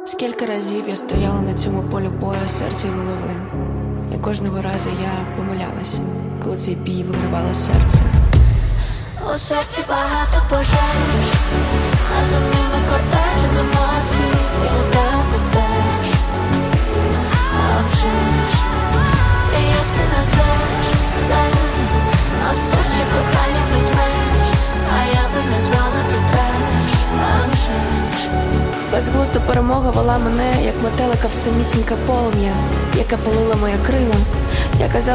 Скільки разів я стояла на цьому полі бою серця й голови, і кожного разу я помилялась, коли цей бій вигравало серце. У серці багато пожеж, а за ними кортеж з емоцій, і у тебе теж. А вже ж, і як ти назвеш це? А в серці кохання без меж, а я би назвала це треш. А вже ж. Безглузда перемога вела мене, як метелика в самісіньке полум'я, яке палило моє крила. Я казала